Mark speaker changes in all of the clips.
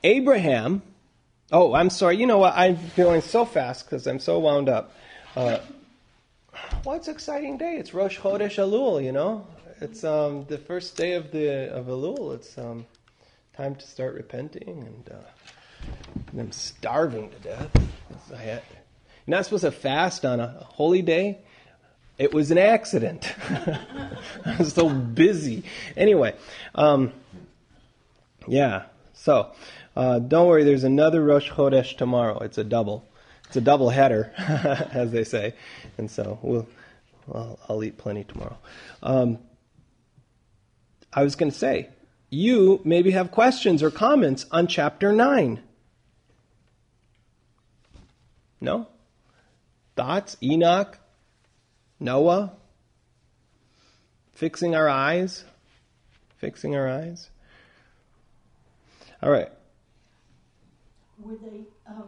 Speaker 1: Abraham, oh, I'm sorry, you know what, I'm feeling so fast because I'm so wound up. Well, it's an exciting day. It's Rosh Chodesh Elul, you know. It's the first day of Elul. It's time to start repenting, and I'm starving to death. You're not supposed to fast on a holy day. It was an accident. I was so busy. Anyway, yeah. So don't worry. There's another Rosh Chodesh tomorrow. It's a double. It's a double header, as they say, and so I'll eat plenty tomorrow. I was going to say, you maybe have questions or comments on chapter 9. No? Thoughts? Enoch? Noah? Fixing our eyes? Fixing our eyes? All right.
Speaker 2: Were they,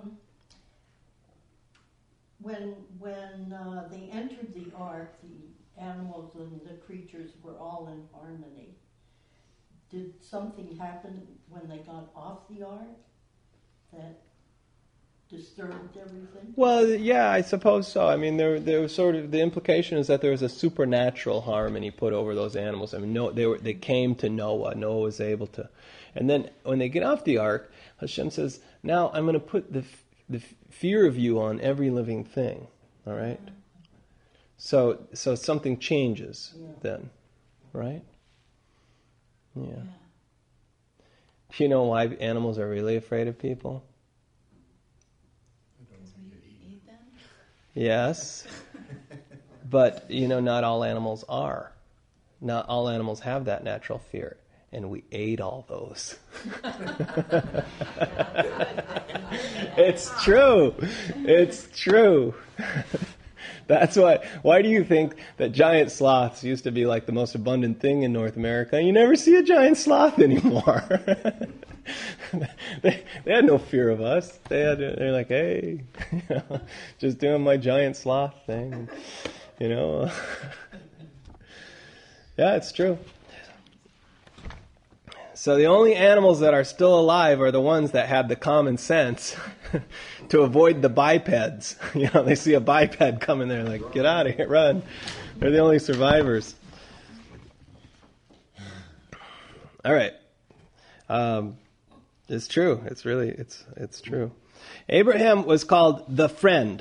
Speaker 2: when they entered the ark, the animals and the creatures were all in harmony. Did something happen when they got off the ark that disturbed everything?
Speaker 1: Well, yeah, I suppose so. I mean, there was sort of, the implication is that there was a supernatural harmony put over those animals. I mean, they came to Noah. Noah was able to, and then when they get off the ark, Hashem says, "Now I'm going to put the fear of you on every living thing." All right. So something changes then, right? Yeah. Do you know why animals are really afraid of people?
Speaker 3: Because we eat them?
Speaker 1: Yes. But, not all animals are. Not all animals have that natural fear. And we ate all those. It's true. It's true. That's why do you think that giant sloths used to be like the most abundant thing in North America? You never see a giant sloth anymore. They had no fear of us. They're like, hey, just doing my giant sloth thing, Yeah, it's true. So the only animals that are still alive are the ones that had the common sense to avoid the bipeds. They see a biped coming there, like, get out of here, run. They're the only survivors. All right. It's true. It's true. Abraham was called the friend.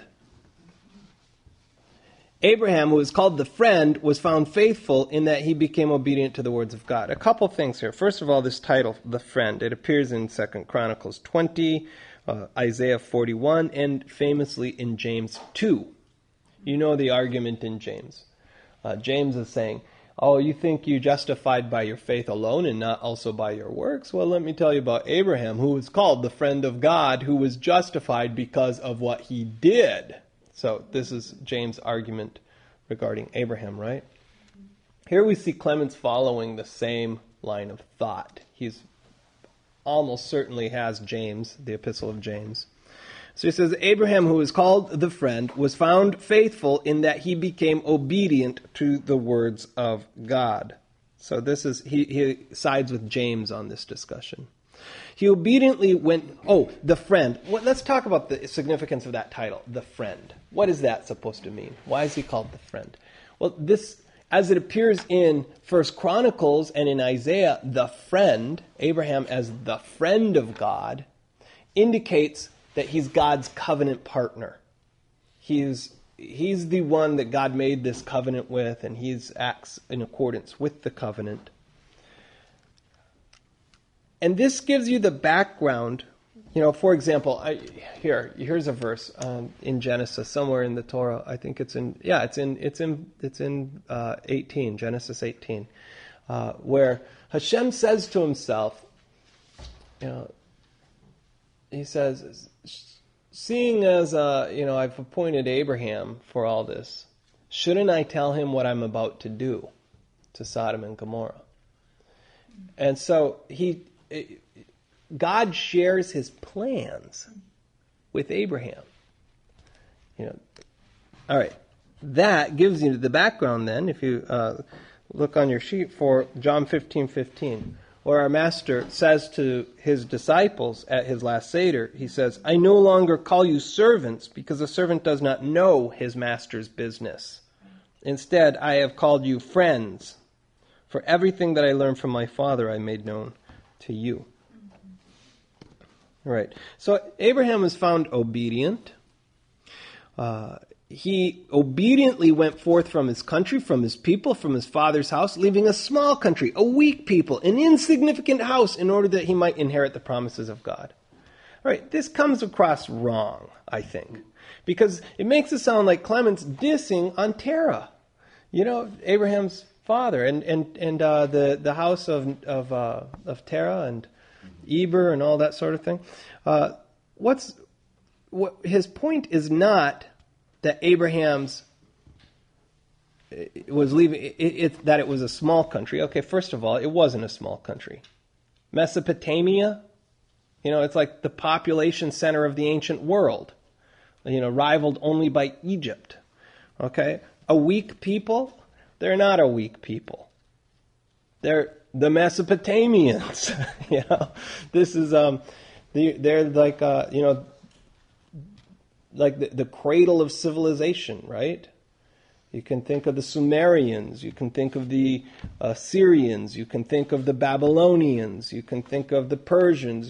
Speaker 1: Abraham, who was called the friend, was found faithful in that he became obedient to the words of God. A couple things here. First of all, this title, the friend. It appears in 2 Chronicles 20, Isaiah 41, and famously in James 2. You know the argument in James. James is saying, oh, you think you're justified by your faith alone and not also by your works? Well, let me tell you about Abraham, who was called the friend of God, who was justified because of what he did. So this is James' argument regarding Abraham, right? Here we see Clements following the same line of thought. He's almost certainly has James, the Epistle of James. So he says, Abraham, who is called the friend, was found faithful in that he became obedient to the words of God. So this is, he sides with James on this discussion. He obediently went, the friend. Well, let's talk about the significance of that title, the friend. What is that supposed to mean? Why is he called the friend? Well, this, as it appears in 1 Chronicles and in Isaiah, the friend, Abraham as the friend of God, indicates that he's God's covenant partner. He's the one that God made this covenant with, and he acts in accordance with the covenant. And this gives you the background. For example, here's a verse in Genesis, somewhere in the Torah. I think it's in 18, Genesis 18, where Hashem says to himself, he says, seeing as I've appointed Abraham for all this, shouldn't I tell him what I'm about to do to Sodom and Gomorrah? And so God shares his plans with Abraham. All right. That gives you the background then, if you look on your sheet for John 15:15. or our Master says to his disciples at his last Seder, he says, I no longer call you servants, because a servant does not know his master's business. Instead, I have called you friends. For everything that I learned from my Father I made known to you. Right. So Abraham was found obedient. He obediently went forth from his country, from his people, from his father's house, leaving a small country, a weak people, an insignificant house, in order that he might inherit the promises of God. All right, this comes across wrong, I think, because it makes it sound like Clement's dissing on Terah, Abraham's father, and the house of Terah and Eber and all that sort of thing. His point is not that Abraham's was leaving, that it was a small country. Okay, first of all, it wasn't a small country. Mesopotamia, it's like the population center of the ancient world, rivaled only by Egypt. Okay, a weak people, they're not a weak people. They're the Mesopotamians. This is they're like like the cradle of civilization, right? You can think of the Sumerians, you can think of the Syrians, you can think of the Babylonians, you can think of the Persians,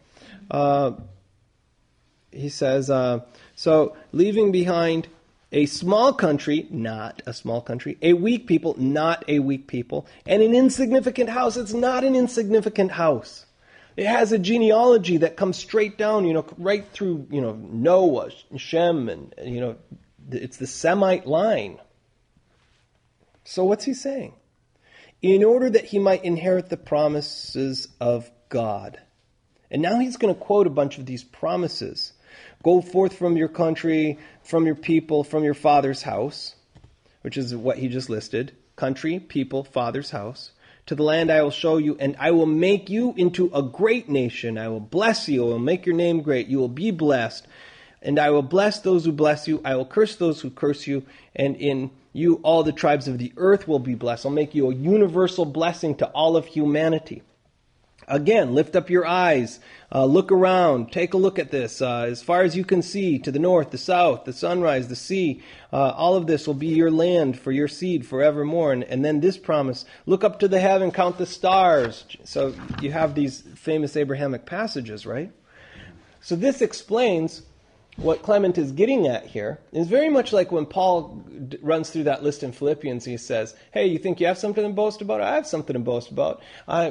Speaker 1: He says, so leaving behind a small country, not a small country, a weak people, not a weak people, and an insignificant house, it's not an insignificant house. It has a genealogy that comes straight down, right through, Noah, Shem, and, it's the Semite line. So what's he saying? In order that he might inherit the promises of God. And now he's going to quote a bunch of these promises. Go forth from your country, from your people, from your father's house, which is what he just listed. Country, people, father's house. To the land I will show you, and I will make you into a great nation. I will bless you. I will make your name great. You will be blessed. And I will bless those who bless you. I will curse those who curse you. And in you all the tribes of the earth will be blessed. I'll make you a universal blessing to all of humanity. Again, lift up your eyes. Look around. Take a look at this. As far as you can see, to the north, the south, the sunrise, the sea, all of this will be your land for your seed forevermore. And then this promise, look up to the heaven, count the stars. So you have these famous Abrahamic passages, right? So this explains what Clement is getting at here. It's very much like when Paul runs through that list in Philippians. He says, "Hey, you think you have something to boast about? I have something to boast about. I'm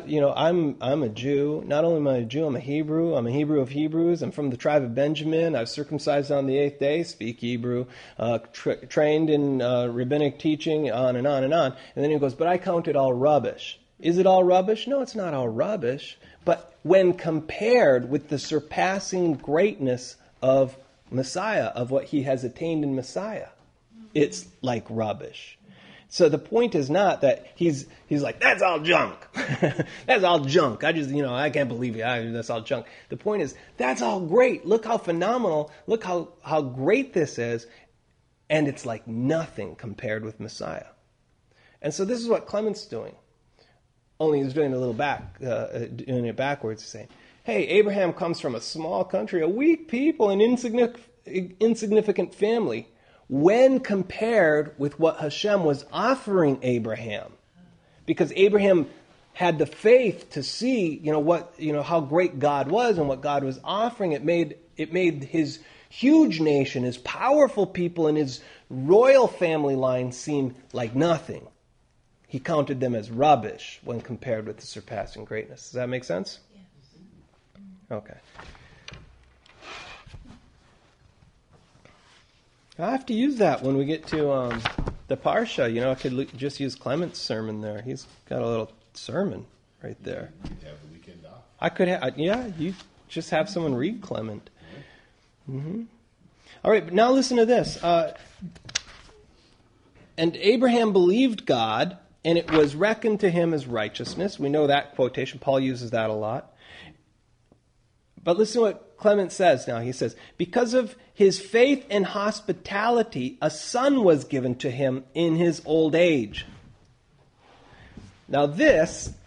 Speaker 1: a Jew. Not only am I a Jew, I'm a Hebrew. I'm a Hebrew of Hebrews. I'm from the tribe of Benjamin. I was circumcised on the 8th day. Speak Hebrew. Trained in rabbinic teaching. On and on and on." And then he goes, "But I count it all rubbish." Is it all rubbish? No, it's not all rubbish. But when compared with the surpassing greatness of Messiah, of what he has attained in Messiah, it's like rubbish. So the point is not that he's like, that's all junk. That's all junk. I can't believe it. That's all junk. The point is, that's all great. Look how phenomenal. Look how great this is. And it's like nothing compared with Messiah. And so this is what Clement's doing. Only he's doing doing it backwards, saying, hey, Abraham comes from a small country, a weak people, an insignificant family, when compared with what Hashem was offering Abraham. Because Abraham had the faith to see, how great God was and what God was offering. It made his huge nation, his powerful people, and his royal family line seem like nothing. He counted them as rubbish when compared with the surpassing greatness. Does that make sense? Okay. I have to use that when we get to the Parsha. I could just use Clement's sermon there. He's got a little sermon right there.
Speaker 3: You could have the weekend off.
Speaker 1: I could have, you just have someone read Clement. Mm-hmm. All right, but now listen to this. And Abraham believed God, and it was reckoned to him as righteousness. We know that quotation. Paul uses that a lot. But listen to what Clement says now. He says, because of his faith and hospitality, a son was given to him in his old age. Now this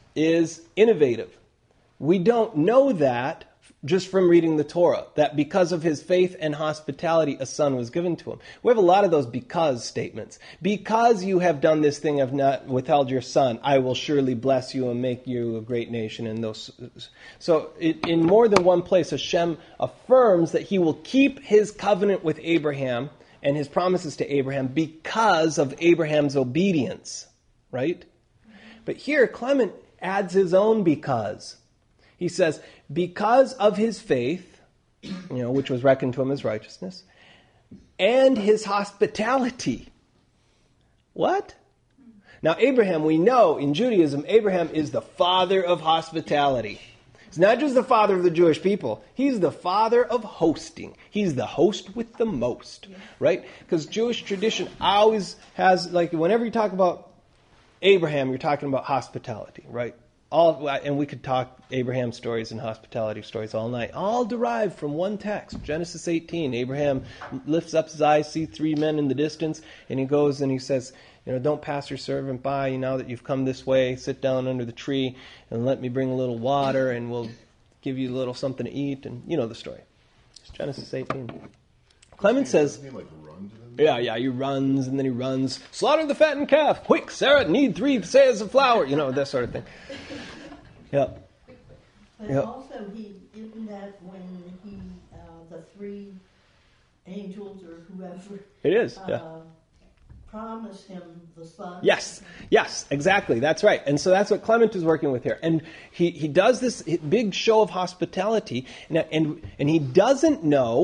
Speaker 1: is innovative. We don't know that just from reading the Torah, that because of his faith and hospitality, a son was given to him. We have a lot of those because statements. Because you have done this thing, have not withheld your son, I will surely bless you and make you a great nation. And those. So in more than one place, Hashem affirms that he will keep his covenant with Abraham and his promises to Abraham because of Abraham's obedience, right? But here, Clement adds his own because. He says, because of his faith, which was reckoned to him as righteousness, and his hospitality. What? Now, Abraham, we know in Judaism, Abraham is the father of hospitality. He's not just the father of the Jewish people. He's the father of hosting. He's the host with the most, right? Because Jewish tradition always has, whenever you talk about Abraham, you're talking about hospitality, right? And we could talk Abraham stories and hospitality stories all night, all derived from one text, Genesis 18. Abraham lifts up his eyes, sees three men in the distance, and he goes and he says, don't pass your servant by, now that you've come this way, sit down under the tree and let me bring a little water and we'll give you a little something to eat. And you know the story. It's Genesis 18. Clement says, he runs, and then he runs, slaughter the fattened calf, quick, Sarah, need 3 seahs of flour, that sort of thing. Yeah.
Speaker 2: But also, isn't that when the 3 angels or whoever
Speaker 1: it is,
Speaker 2: promised him the son?
Speaker 1: Yes, exactly, that's right. And so that's what Clement is working with here. And he does this big show of hospitality, and he does not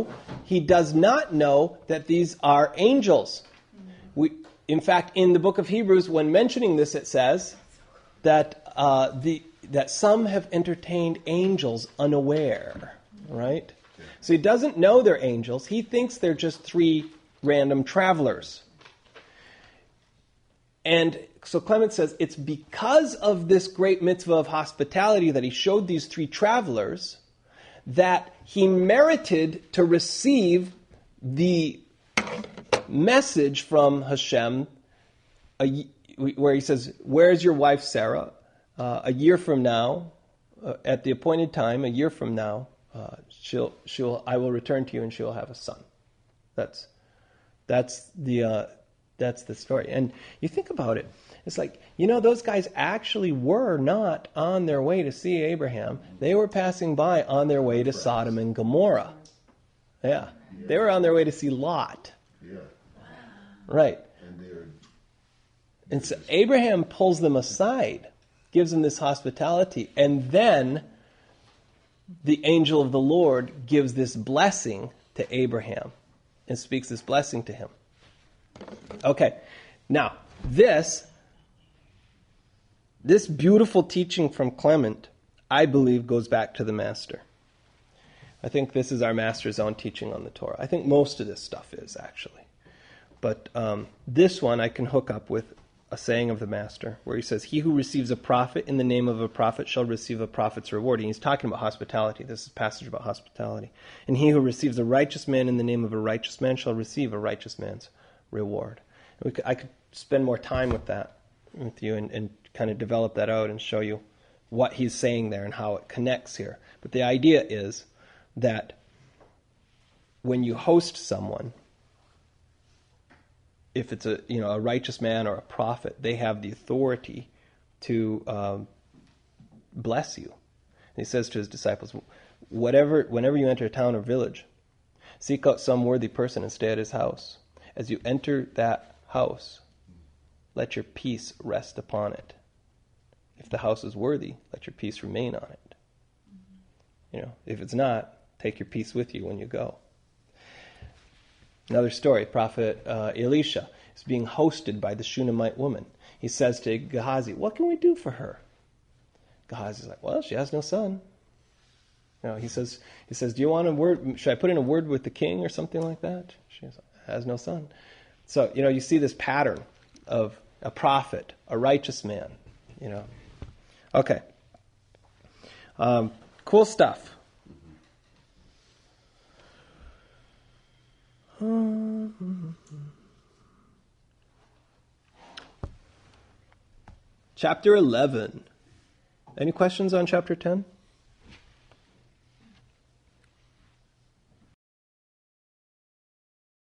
Speaker 1: know that these are angels. In fact, in the book of Hebrews, when mentioning this, it says that that some have entertained angels unaware, right? So he doesn't know they're angels. He thinks they're just 3 random travelers. And so Clement says it's because of this great mitzvah of hospitality that he showed these 3 travelers that he merited to receive the message from Hashem where he says, "Where's your wife Sarah? A year from now, at the appointed time, a year from now, I will return to you and she will have a son." That's the story. And you think about it, it's like, those guys actually were not on their way to see Abraham. They were passing by on their way to Sodom and Gomorrah. Yeah. They were on their way to see Lot. Yeah. Right. And so Abraham pulls them aside, gives them this hospitality, and then the angel of the Lord gives this blessing to Abraham and speaks this blessing to him. Okay, now this beautiful teaching from Clement, I believe, goes back to the Master. I think this is our Master's own teaching on the Torah. I think most of this stuff is, actually. But this one I can hook up with a saying of the Master, where he says, "He who receives a prophet in the name of a prophet shall receive a prophet's reward." And he's talking about hospitality. This is a passage about hospitality. "And he who receives a righteous man in the name of a righteous man shall receive a righteous man's reward." I could spend more time with you and kind of develop that out and show you what he's saying there and how it connects here. But the idea is that when you host someone, if it's a righteous man or a prophet, they have the authority to bless you. And he says to his disciples, whenever you enter a town or village, seek out some worthy person and stay at his house. As you enter that house, let your peace rest upon it. If the house is worthy, let your peace remain on it. If it's not, take your peace with you when you go. Another story, Prophet Elisha is being hosted by the Shunammite woman. He says to Gehazi, "What can we do for her?" Gehazi's like, "Well, she has no son." He says, "Do you want a word? Should I put in a word with the king or something like that?" She has no son. So, you see this pattern of a prophet, a righteous man, Okay. Cool stuff. Chapter 11. Any questions on chapter 10?